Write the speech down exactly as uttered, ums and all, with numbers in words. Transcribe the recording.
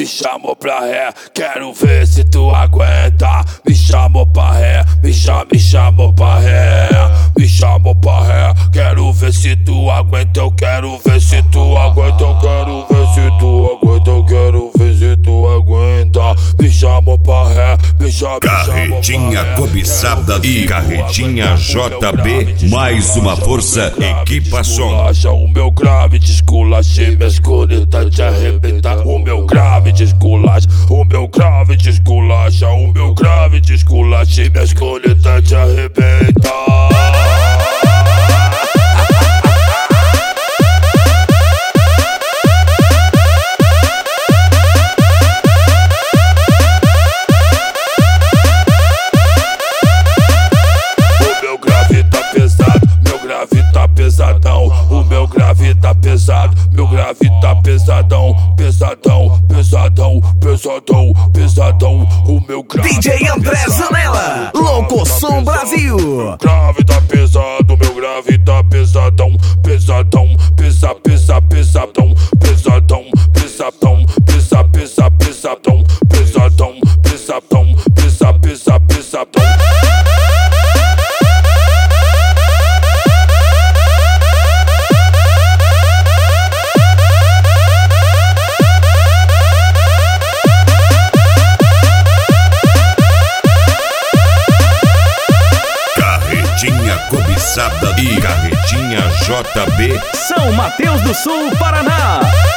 Me chamou pra ré, quero ver se tu aguenta. Me chamou pra ré, me chama, me chamou pra ré. Me chamou pra ré, quero ver se tu aguenta. Eu quero ver se tu aguenta, eu quero ver se tu aguenta. Eu quero ver se tu aguenta. Me chamou pra ré, me chama, me chamou pra ré. Carretinha cobiçada e Carretinha J B, mais uma força, equipa som. O meu grave desculacha, minhas coletas te arrebenta. O meu grave desculacha, o meu grave desculacha, o meu grave desculacha, minhas coletas te arrebenta. Pesadão, o meu grave tá pesado, meu grave tá pesadão, pesadão, pesadão, pesadão, pesadão, o meu grave D J André Zanella, Louco Som Brasil. Meu grave tá pesado, meu grave tá pesadão, pesadão, pesa, pesa, pesadão, pesadão, pesadão, pesa, pesa, pesadão, pesadão, pesadão, pesa, pesa, pesadão. Carretinha cobiçada e Carretinha J B, São Mateus do Sul, Paraná.